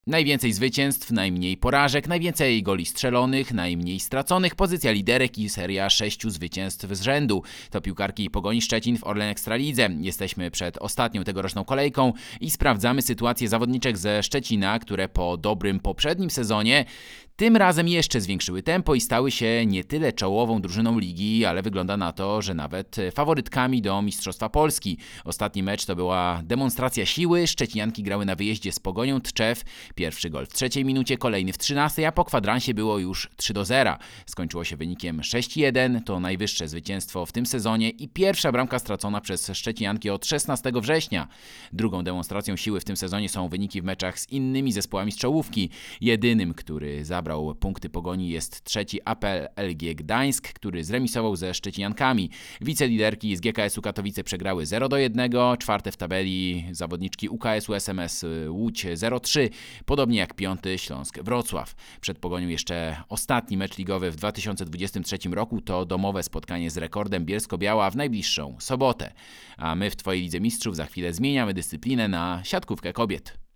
Najwięcej zwycięstw, najmniej porażek, najwięcej goli strzelonych, najmniej straconych, pozycja liderek i seria 6 zwycięstw z rzędu. To piłkarki Pogoni Szczecin w Orlen Ekstralidze. Jesteśmy przed ostatnią tegoroczną kolejką i sprawdzamy sytuację zawodniczek ze Szczecina, które po dobrym poprzednim sezonie tym razem jeszcze zwiększyły tempo i stały się nie tyle czołową drużyną ligi, ale wygląda na to, że nawet faworytkami do Mistrzostwa Polski. Ostatni mecz to była demonstracja siły. Szczecinianki grały na wyjeździe z Pogonią Tczew. Pierwszy gol w 3 minucie, kolejny w 13, a po kwadransie było już 3-0. Skończyło się wynikiem 6-1. To najwyższe zwycięstwo w tym sezonie i pierwsza bramka stracona przez Szczecinianki od 16 września. Drugą demonstracją siły w tym sezonie są wyniki w meczach z innymi zespołami z czołówki. Jedynym, który zabrał punkty Pogoni, jest trzeci APL LG Gdańsk, który zremisował ze Szczeciniankami. Wiceliderki z GKS-u Katowice przegrały 0-1, czwarte w tabeli zawodniczki UKS-u SMS Łódź 0-3, podobnie jak piąty Śląsk Wrocław. Przed Pogonią jeszcze ostatni mecz ligowy w 2023 roku to domowe spotkanie z Rekordem Bielsko-Biała w najbliższą sobotę. A my w Twojej Lidze Mistrzów za chwilę zmieniamy dyscyplinę na siatkówkę kobiet.